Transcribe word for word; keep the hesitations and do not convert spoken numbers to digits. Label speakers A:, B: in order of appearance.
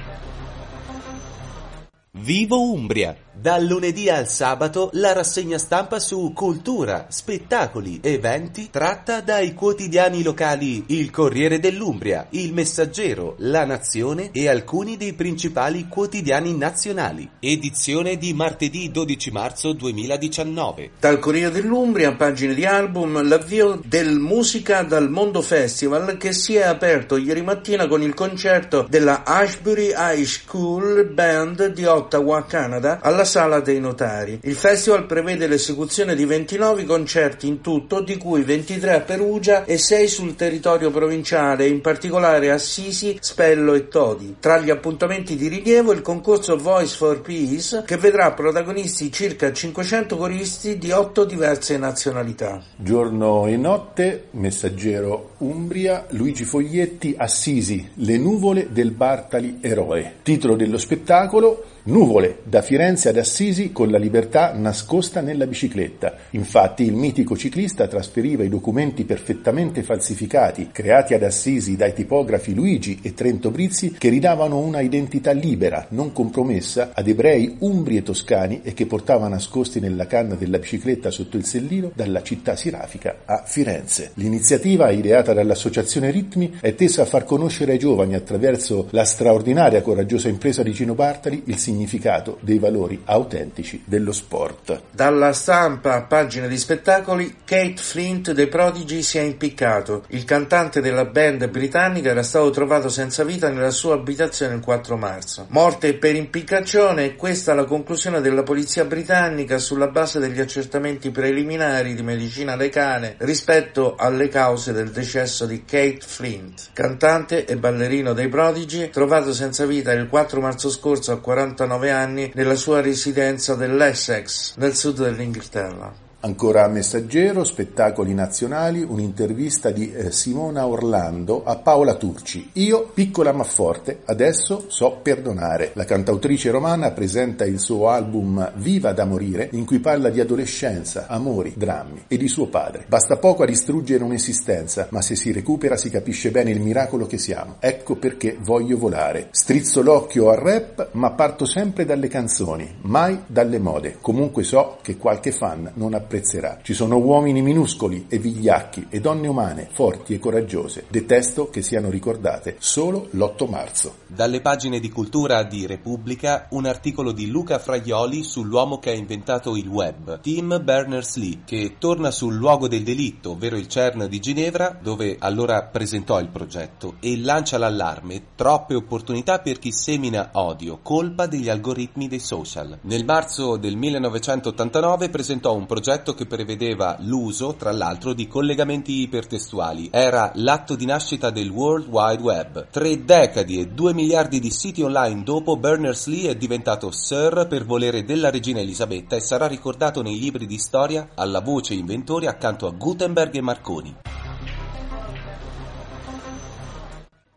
A: Vivo Umbria! Dal lunedì al sabato la rassegna stampa su cultura, spettacoli, eventi tratta dai quotidiani locali Il Corriere dell'Umbria, Il Messaggero, La Nazione e alcuni dei principali quotidiani nazionali. Edizione di martedì dodici marzo duemiladiciannove.
B: Dal Corriere dell'Umbria, pagine di album, l'avvio del Musica dal Mondo Festival che si è aperto ieri mattina con il concerto della Ashbury High School Band di Ottawa, Canada, alla Sala dei Notari. Il festival prevede l'esecuzione di ventinove concerti in tutto, di cui ventitré a Perugia e sei sul territorio provinciale, in particolare Assisi, Spello e Todi. Tra gli appuntamenti di rilievo il concorso Voice for Peace, che vedrà protagonisti circa cinquecento coristi di otto diverse nazionalità.
C: Giorno e notte, Messaggero Umbria, Luigi Foglietti, Assisi, le nuvole del Bartali eroe. Titolo dello spettacolo: Nuvole, da Firenze ad Assisi con la libertà nascosta nella bicicletta. Infatti il mitico ciclista trasferiva i documenti perfettamente falsificati, creati ad Assisi dai tipografi Luigi e Trento Brizzi, che ridavano una identità libera, non compromessa, ad ebrei umbri e toscani e che portava nascosti nella canna della bicicletta sotto il sellino dalla città sirafica a Firenze. L'iniziativa, ideata dall'Associazione Ritmi, è tesa a far conoscere ai giovani, attraverso la straordinaria coraggiosa impresa di Gino Bartali, il significato dei valori autentici dello sport.
B: Dalla Stampa, pagina di spettacoli, Keith Flint dei Prodigy si è impiccato. Il cantante della band britannica era stato trovato senza vita nella sua abitazione il quattro marzo. Morte per impiccagione, e questa è la conclusione della polizia britannica sulla base degli accertamenti preliminari di medicina legale rispetto alle cause del decesso di Keith Flint, cantante e ballerino dei Prodigy, trovato senza vita il quattro marzo scorso a quarantanove anni nella sua residenza dell'Essex, nel sud dell'Inghilterra.
C: Ancora a Messaggero, spettacoli nazionali, un'intervista di eh, Simona Orlando a Paola Turci. Io, piccola ma forte, adesso so perdonare. La cantautrice romana presenta il suo album Viva da morire, in cui parla di adolescenza, amori, drammi e di suo padre. Basta poco a distruggere un'esistenza, ma se si recupera si capisce bene il miracolo che siamo. Ecco perché voglio volare. Strizzo l'occhio al rap, ma parto sempre dalle canzoni, mai dalle mode. Comunque so che qualche fan non apprezzerà. Ci sono uomini minuscoli e vigliacchi e donne umane, forti e coraggiose. Detesto che siano ricordate solo l'otto marzo.
A: Dalle pagine di cultura di Repubblica, un articolo di Luca Fraioli sull'uomo che ha inventato il web, Tim Berners-Lee, che torna sul luogo del delitto, ovvero il CERN di Ginevra, dove allora presentò il progetto, e lancia l'allarme: troppe opportunità per chi semina odio, colpa degli algoritmi dei social. Nel marzo del millenovecentottantanove presentò un progetto che prevedeva l'uso, tra l'altro, di collegamenti ipertestuali. Era l'atto di nascita del World Wide Web. Tre decadi e due miliardi di siti online dopo, Berners-Lee è diventato Sir per volere della regina Elisabetta e sarà ricordato nei libri di storia alla voce inventori accanto a Gutenberg e Marconi.